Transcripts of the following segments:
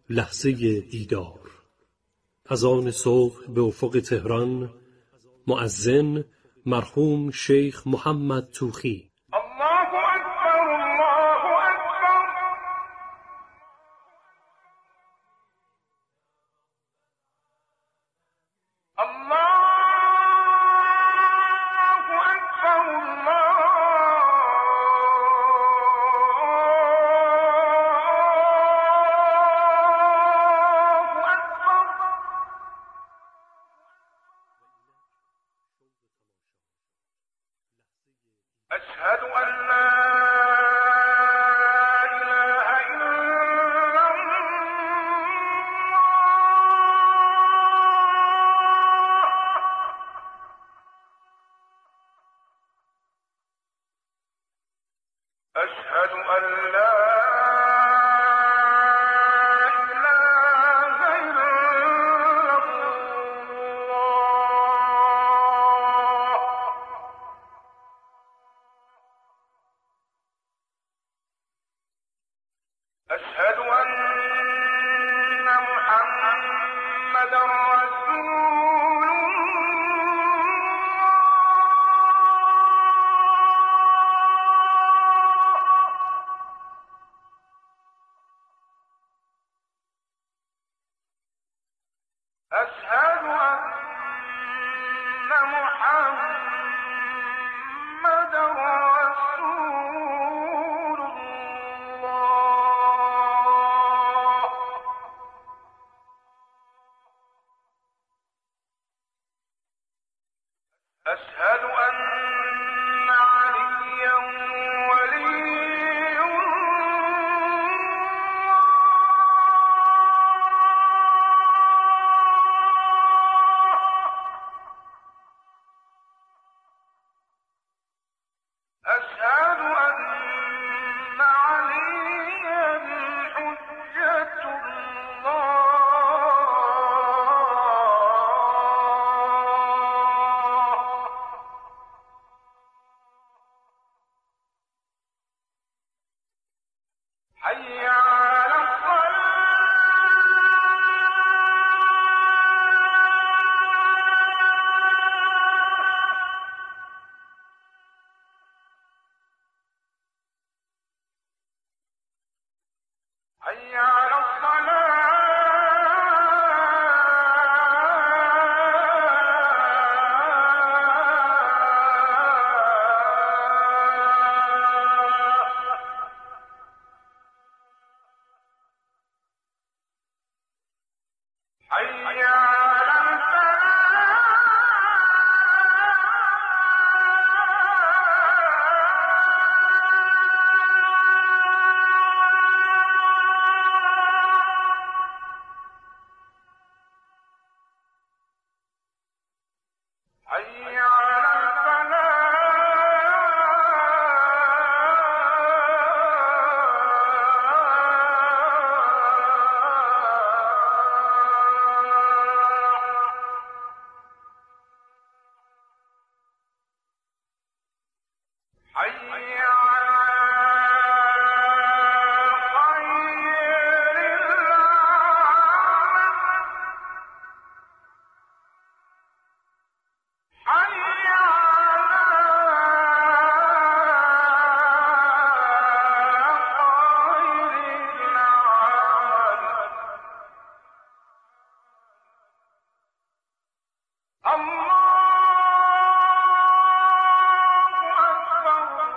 لحظه دیدار. اذان صبح به افق تهران. مؤذن مرحوم شیخ محمد توخی. الله اکبر، الله اکبر. الله اکبر، الله أشهد أن لا إله إلا الله. أشهد أن لا إله إلا الله. أشهد أن محمدًا رسول الله. أشهد أن محمدًا رسول الله. أشهد أن عليا ولي الله. أشهد أن عليا حجة الله. حي على حي على حي على حي على حي على خير العالم. حي على خير العالم. الله أكبر،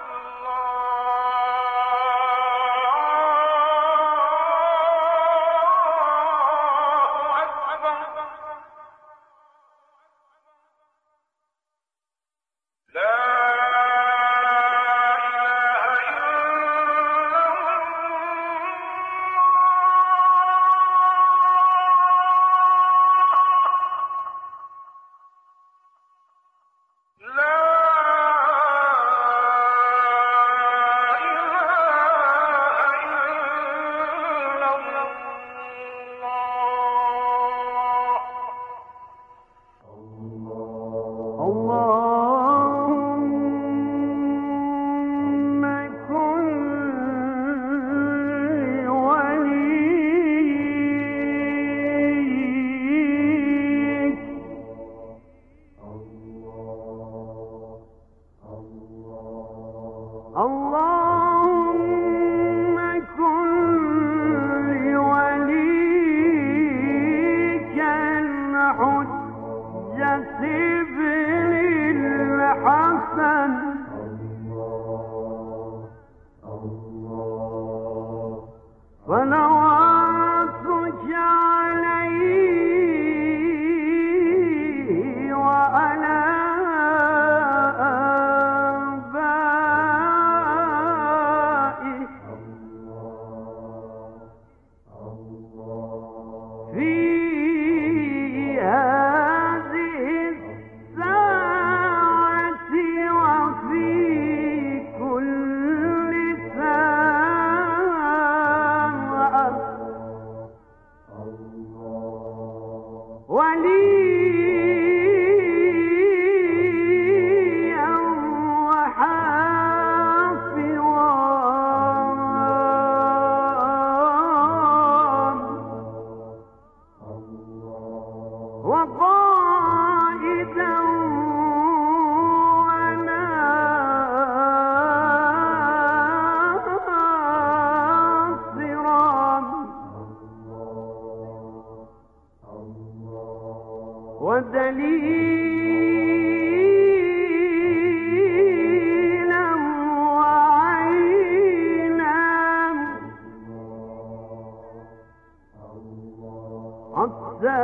الله أكبر. لا إله إلا الله. لا اللهم كن ولي وليا وحافظا وقائدا ودليلا وعينا حتى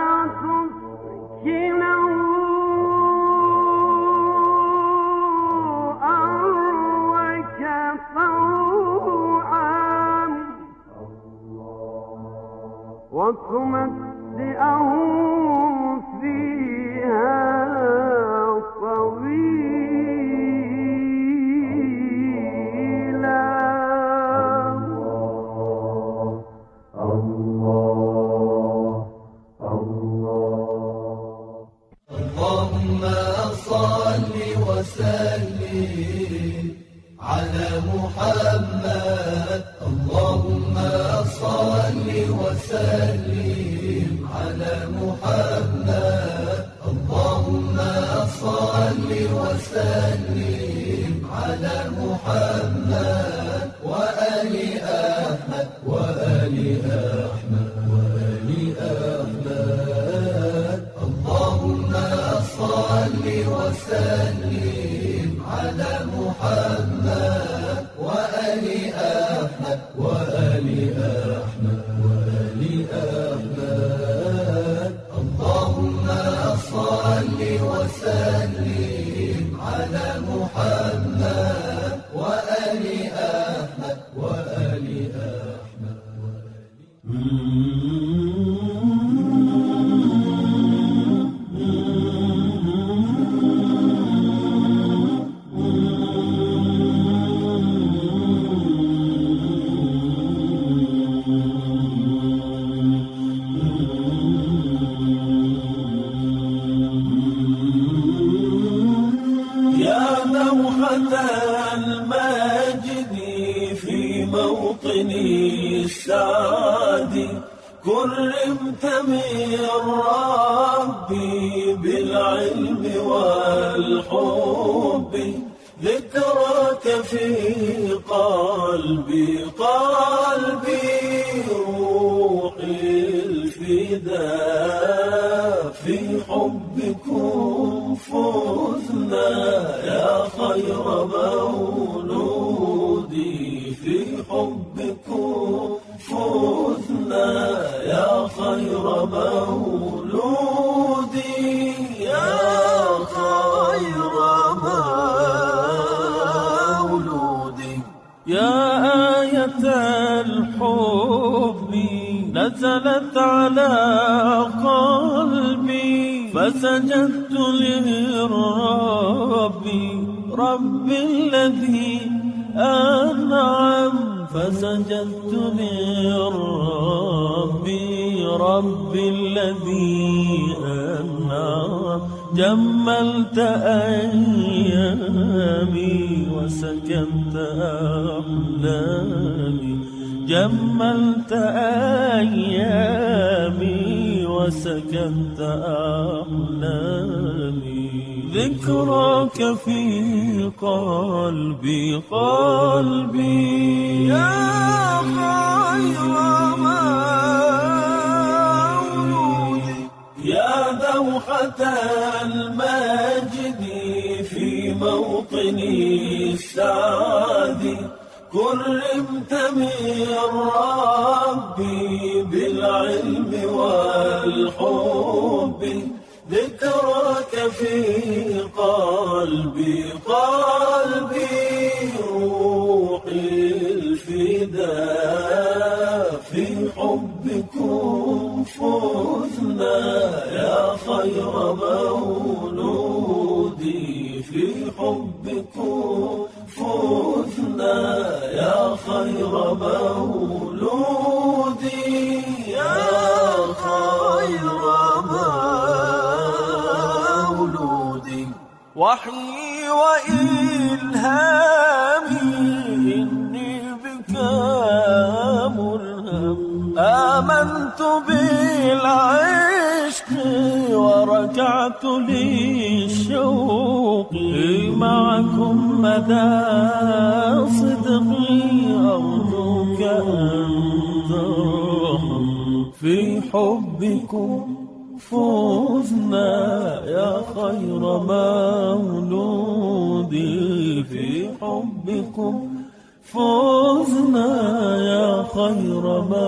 تسكنه أرضك طوعا وتمتعه فيها طويلا. اللهم صل وسلم على محمد. اللهم صل وسلم على محمد. اللهم صل وسلم على محمد وآل أحمد وآل أحمد وآل أحمد. اللهم صل وسلم على محمد وآل أحمد وآل أحمد وآل أحمد. اللهم صل وسلم على محمد وآل أحمد وآل أحمد. المجد في موطن السعد كرمت من ربي بالعلم والحب. ذكرك في قلبي روحي الفداء. في حبكم فزنا يا خير مولودي. في حبكم فزنا يا خير مولودي يا خير مولودي. يا آية الحب نزلت على قلبي فسجدت للرب رب الذي أنعم. فسجدت للرب رب الذي أنعم. جملت أيامي وسكنت أحلامي. جملت أيامي وسكنت أحلامي. ذكرك في قلبي يا خير مولود. يا دوحة المجد في موطن السعد كرمت من ربي بالعلم والحب. ذكرك في قلبي روحي الفداء. في حبكم فزنا يا خير مولودي. في حبكم فزنا يا خير مولودي يا خير مولودي. وحي وإلهامي إني بك ملهم آمنت بالعشق وركعت للشوق معكم مدى صدقي أرجوك أن ترحم في حبكم فزنا يا خير مولود في حبكم فزنا يا خير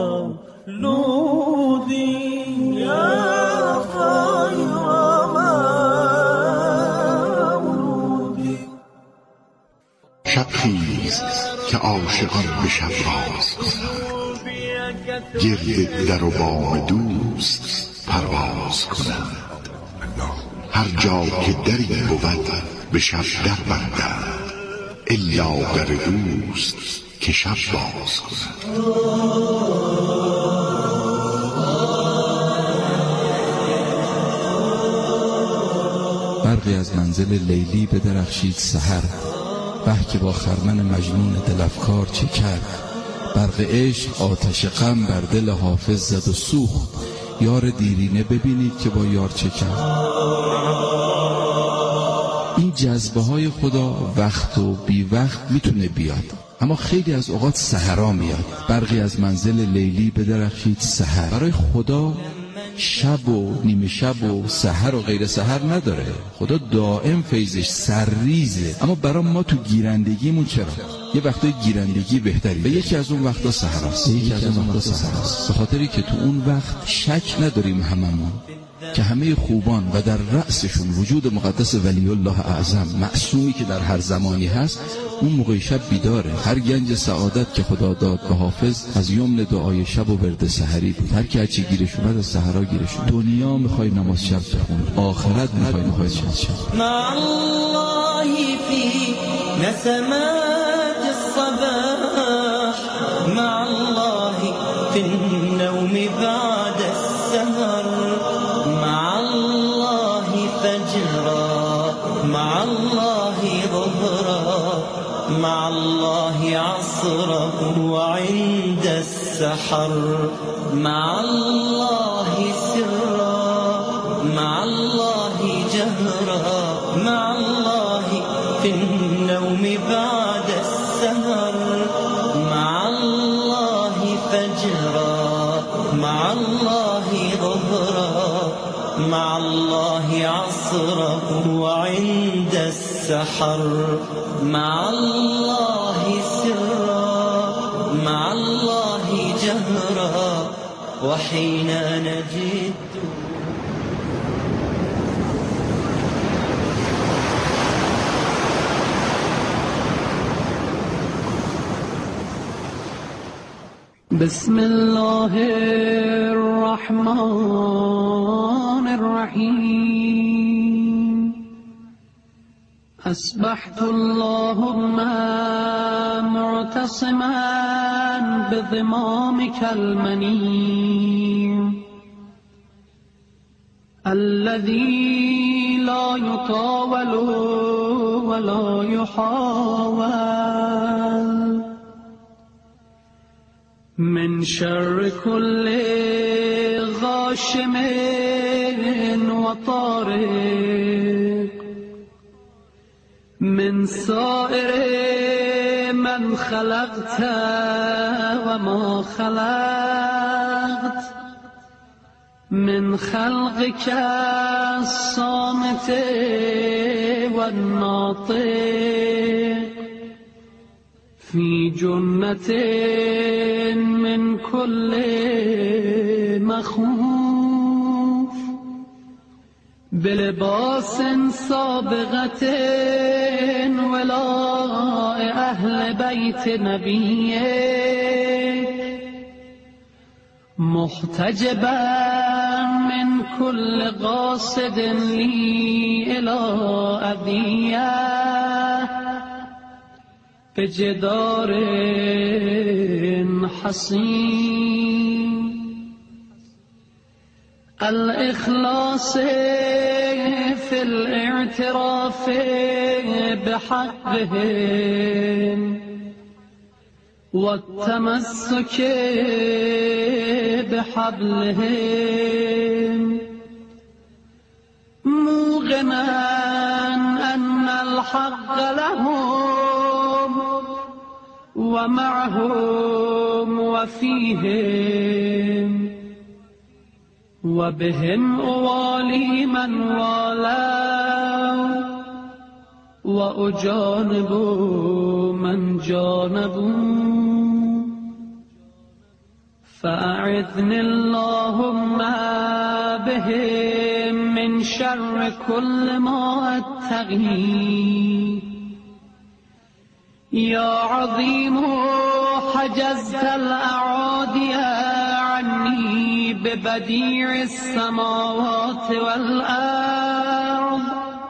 مولود يا خير مولود. شب خیز که عاشقان به شب راز کنند، گرد در و بام دوست پرواز کنند. هر جا که دری بود به شب در بندند، الا در دوست که شب باز کنند. برقی از منزل لیلی بدرخشید سحر، که با خرمن مجنون دلفکار چه کرد. برق عشق آتش غم بر دل حافظ زد و سوخت، یار دیرینه ببینید که با یار چه کرد. این جذبه های خدا وقت و بی وقت میتونه بیاد، اما خیلی از اوقات سحرا میاد. برقی از منزل لیلی بدرخشید سحر. برای خدا شب و نیمه شب و سحر و غیر سحر نداره. خدا دائم فیضش سرریزه. اما برای ما تو گیرندگیمون چرا؟ یه وقتای گیرندگی بهتری، به یکی از اون وقتا سحراست. به خاطری که تو اون وقت شک نداریم هممون که همه خوبان و در رأسشون وجود مقدس ولی الله اعظم معصومی که در هر زمانی هست، اون موقع شب بیداره. هر گنج سعادت که خدا داد به حافظ از یمن دعای شب و ورد سحری بود. هر کی هرچی گیرش اومد از سحرا گیرش اومد. دنیا میخوای نماز شب بخونی، آخرت میخوای نماز شب. مع الله في نسمات الصباح، مع الله في النوم بعد السهر، مع الله فجرا، مع الله ظهرا، مع الله عصرا وعند السحر، مع الله سرا، مع الله جهرا، مع الله في النوم بعد السهر، مع الله فجرا، مع الله ظهرا، مع الله عصرا وعند السحر، مع الله سرا، مع الله جهرا، وحين نجد بسم الله الرحمن الرحيم. أصبحت اللهم معتصما بضمامك المنيم الذي لا يطاول ولا يحاول، من شر كل غاشم وطارق، من سائر من خلقت وما خلقت، من خلقك الصامت والناطق، في جنة من كل مخوف، بلباس سابغة ولاء أهل بيت نبيك، محتجبا من كل قاصد لي إلى أذية، بجدار حصين، الإخلاص في الاعتراف بحقهم والتمسك بحبلهم موقنا أن الحق لهم ومعهم وفيهم وبهم أوالي من والوا وأجانب من جانبوا فأعذني اللهم بهم من شر كل ما أتقي يا عظيم حجزت الأعادي عني ببديع السماوات والأرض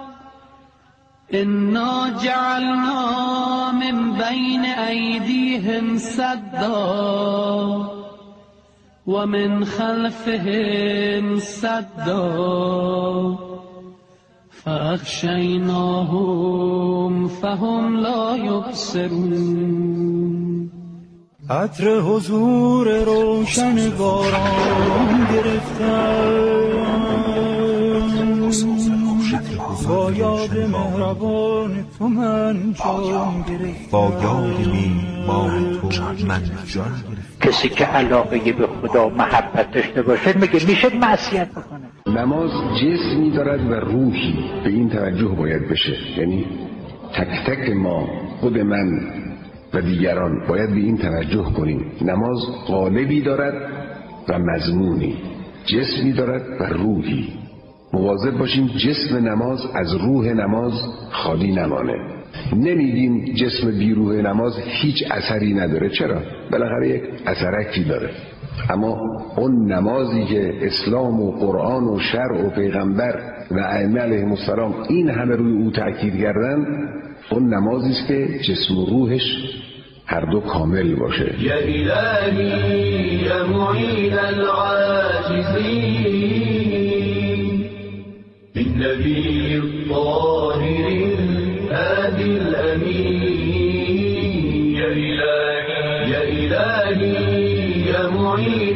إنا جعلنا من بين أيديهم سدا ومن خلفهم سدا فأغشيناهم فهم لا يبصرون. عطر حضور روشن باران گرفتم با یاد مهربان تو من جان گرفتم با یاد میهمان تو من جان گرفتم. کسی که علاقه به خدا محبت داشته باشه میشه معصیت بکنه. نماز جسمی دارد و روحی، به این توجه باید بشه. یعنی تک تک ما، خود من و دیگران باید به این توجه کنیم. نماز قالبی دارد و مضمونی، جسمی دارد و روحی. مواظب باشیم جسم نماز از روح نماز خالی نمانه. نمیگیم جسم بی روح نماز هیچ اثری نداره. چرا؟ بالاخره یک اثرکی داره. اما اون نمازی که اسلام و قرآن و شرع و پیغمبر و ائمه علیهم السلام این همه روی او تأکید کردن، اون نمازی است که جسم و روحش هر دو کامل باشه. یا الهی یا معین العاجزین بالنبی الطاهر الهادی الامین یا الهی یا معین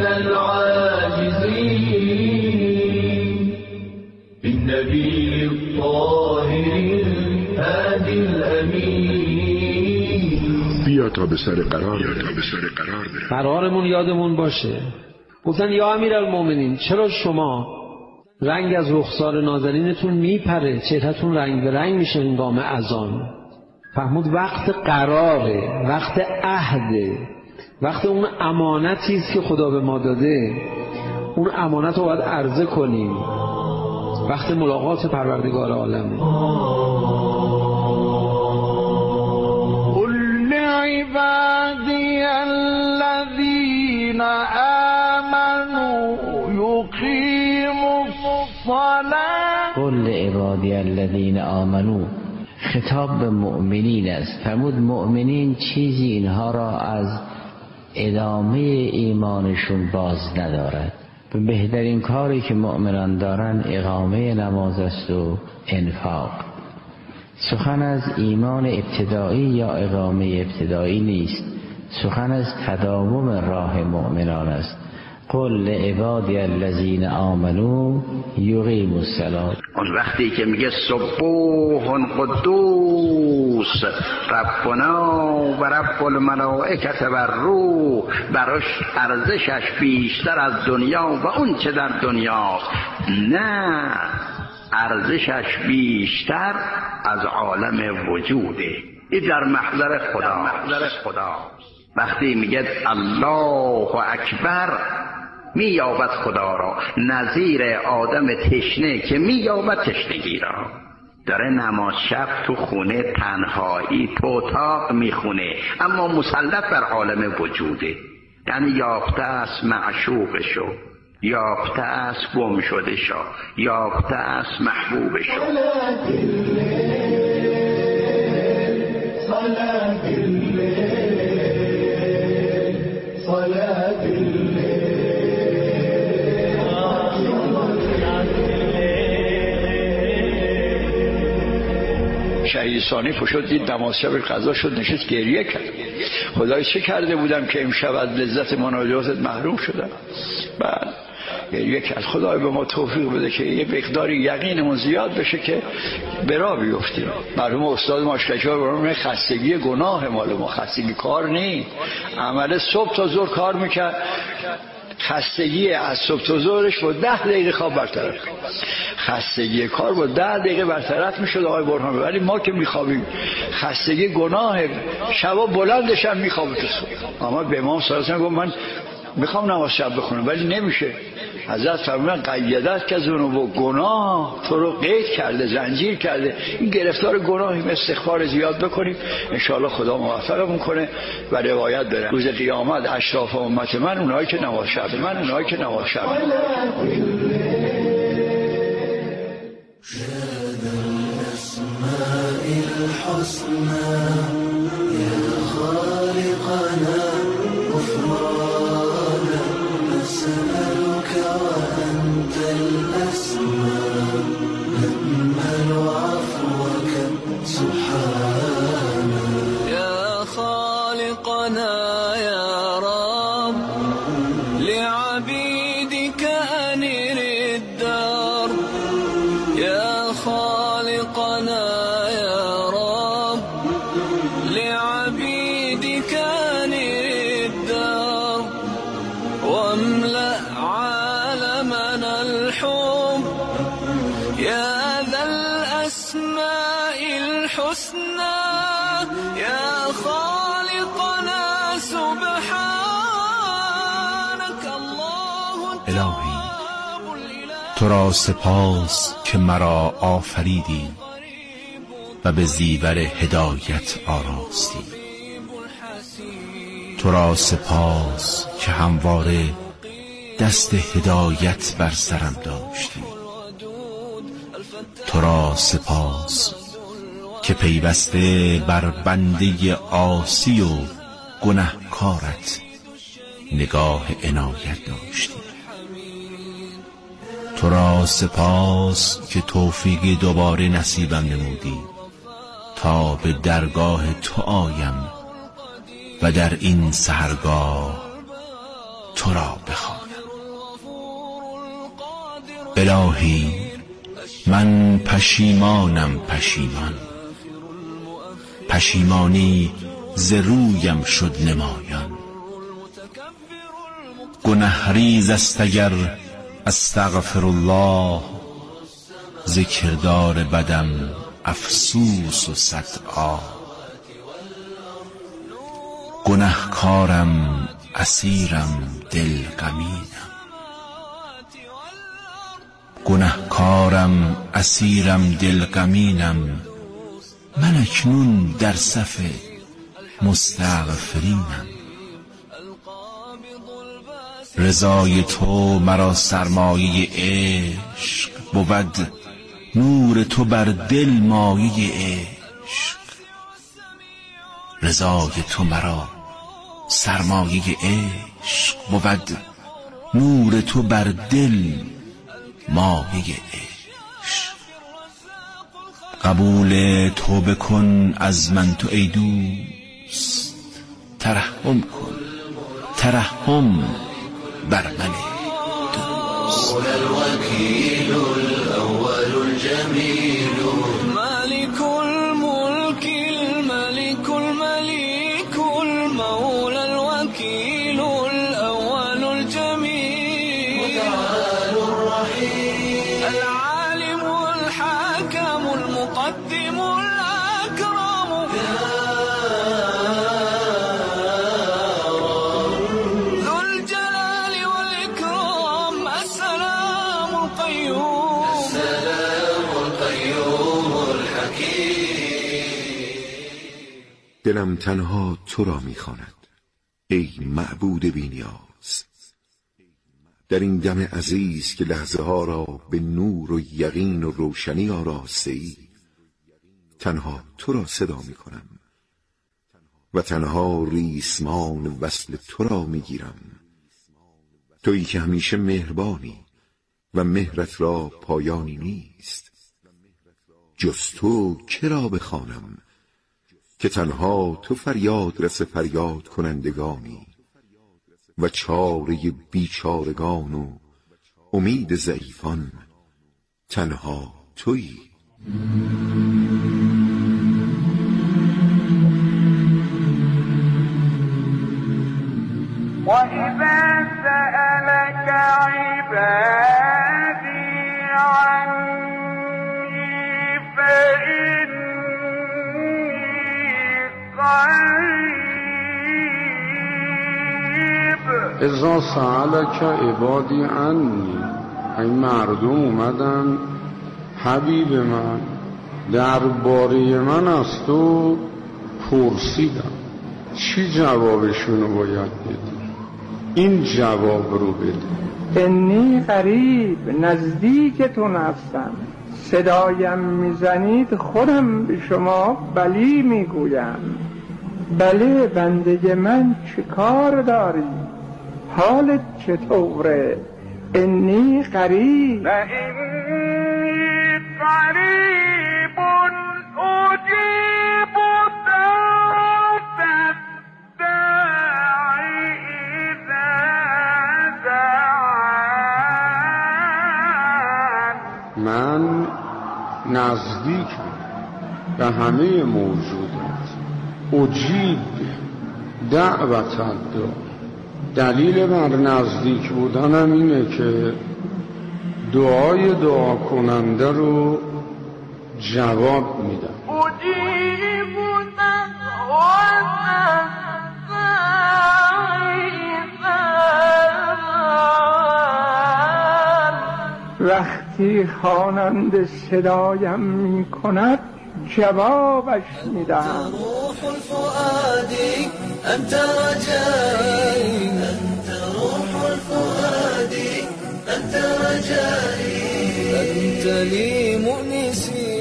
العاجزین بالنبی الطاهر الهادی الامین. بیا تا به سر قرار قرارمون یادمون باشه. گفتن یا امیرالمومنین چرا شما رنگ از رخسار نازنینتون میپره، چهرهتون رنگ به رنگ میشه هنگام اذان؟ فهمود وقت قراره، وقت عهده، وقت اون امانتی است که خدا به ما داده، اون امانت رو باید عرضه کنیم. وقت ملاقات پروردگار عالمه. عبادي الذين آمنوا يقيموا الصلاة. قل عبادی الذین آمنوا خطاب به مؤمنین است. فرمود مؤمنین چیزی اینها را از ادامه ایمانشون باز ندارد. بهترین کاری که مؤمنان دارن اقامه نماز است و انفاق. سخن از ایمان ابتدایی یا اقامه ابتدایی نیست، سخن از تداوم راه مؤمنان است. قل لعبادی الذین آمنوا یقیموا الصلاة. اون وقتی که میگه سبوح قدوس ربنا و رب الملائکه و روح، براش ارزشش بیشتر از دنیا و اون چه در دنیاست. نه، ارزشش بیشتر از عالم وجوده. این در محضر خدا. وقتی میگه الله اکبر مییابد خدا را، نظیر آدم تشنه که مییابد تشنگی را. داره نماز شب تو خونه تنهایی تو اتاق میخونه، اما مسلط بر عالم وجوده. یعنی یافته است معشوقشو، یافته است گم شده شو، یافته است محبوب شو. شهید ثانی پشت دید نماز شب قضا شد، نشست گریه کرد. خدای چه کرده بودم که امشب از لذت مناجاتت محروم شدم؟ بعد گریه کرد. خدای به ما توفیق بده که یه مقداری یقینمون زیاد بشه که برا بیفتیم. مرحوم استاد ماشکچار برام خستگی گناه مال ما، خستگی کار نیست. عمل صبح تا ظهر کار میکرد، خستگی از صبح تا ظهرش با 10 دقیقه خواب برطرف، خستگی کار با 10 دقیقه برطرف میشد آقای برهان. ولی ما که میخوابیم خستگی گناه شبا بلندش هم میخوابه تو صبح. اما به امام صلی الله علیه و آله گفت من میخوام نماز شب بخونم ولی نمیشه. حضرت فرمودن قیدت که ذنوب، گناه تو رو قید کرده، زنجیر کرده. این گرفتار گناهیم، استغفار زیاد بکنیم انشاءالله خدا موفقمون کنه. و روایت داره روز قیامت اشراف امت من اونایی که نماز شب الهی تو را سپاس که مرا آفریدی و به زیور هدایت آراستی. تو را سپاس که همواره دست هدایت بر سرم داشتی. تو را سپاس که پیوسته بر بنده عاصی و گنهکارت نگاه عنایت داشتی. تو را سپاس که توفیق دوباره نصیبم نمودی تا به درگاه تو آیم و در این سحرگاه تو را بخوانم. الهی من پشیمانم، پشیمانی ز رویم شد نمایان. گنه ریز است اگر استغفر الله، ز کردار بدم افسوس و صد آه. گنهکارم اسیرم دل غمینم، گنهکارم اسیرم دل غمینم. من اکنون در صف مستغفرینم. رضای تو مرا سرمایه عشق بود، نور تو بر دل مایه عشق. رضای تو مرا سرمایه عشق بود، نور تو بر دل مایه عشق. قبول توبه کن از من تو ای دوست، ترحم کن، ترحم بر من دوست. الوكيل الأول الجميل مالك الملك الملك المليك المولى الوكيل الأول الجميل متعال الرحيم العالم الحاكم المقدم الأكرم ذو الجلال والإكرام السلام القيوم الحكيم. دلم تنها تو را می‌خواند ای معبود بی‌نیاز. در این دم عزیز که لحظه ها را به نور و یقین و روشنی آراسته ای، تنها تو را صدا می‌کنم و تنها ریسمان وصل تو را می‌گیرم. تویی که همیشه مهربانی و مهرت را پایانی نیست. جز تو کرا بخوانم، که تنها تو فریاد رس فریاد کنندگانی و چاره بیچارگان و امید ضعیفان تنها تویی. وَإِذَا سَأَلَكَ عِبَادِي عَنِّي فَإِنِّي قَرِيبٌ. اذا سألك عبادی عنی، این مردم اومدن حبیب من درباره من از تو پرسیدن، چی جوابشونو باید بدی؟ این جواب رو بده: انی قریب، نزدیکتون هستم، صدایم میزنید خودم به شما بلی میگویم. بله بنده من، چه کار داری؟ حالت چطوره؟ انی قریب. انی قریب اجیب دعوت الداعی اذا دعان. من نزدیکم به همه موجودات. اجیب دعوت الداعی، دلیل بر نزدیک بودنم اینه که دعای دعا کننده رو جواب میدم. اجیب دعوت وقتی خواننده صدایم می کند جوابش میدم. روح الفؤاد انت رجائي، انت روح الفؤاد انت رجائي، انت لي مؤنسي،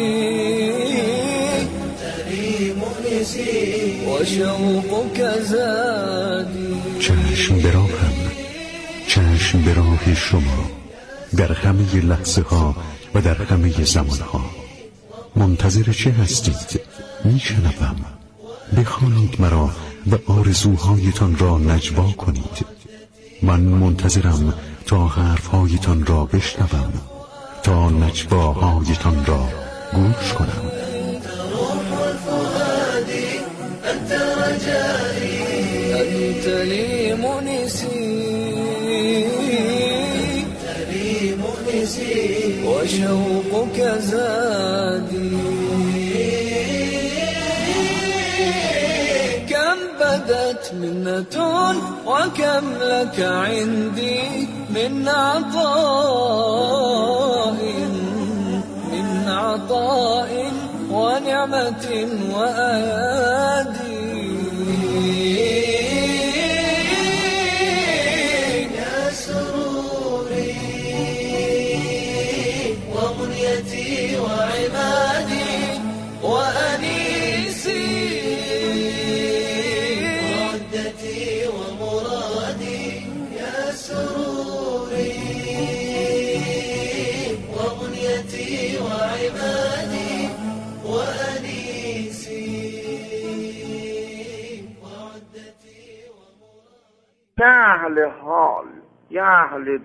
انت لي مؤنسي وشوقك زادي. چشم به راهم، چشم به راه شما در همه لحظه ها و در همه زمان ها. منتظر چه هستید؟ میشنوم. بخوانید مرا و آرزوهایتان را نجوا کنید. من منتظرم تا حرفهایتان را بشنوم، تا نجواهایتان را گوش کنم. انت روح الفؤاد انت رجائي، انت لي مؤنسي، انت لي مؤنسي وشوقك زادي. كم بدت منة وكم لك عندي من عطاء، من عطاء ونعمة وأيادي. يا سروري ومنيتي وعمادي وأنيسي وعدتي ومرادي. يا سروري ومنيتي وعمادي وأنيسي وعدتي ومرادي. یه اهل حال، یه اهل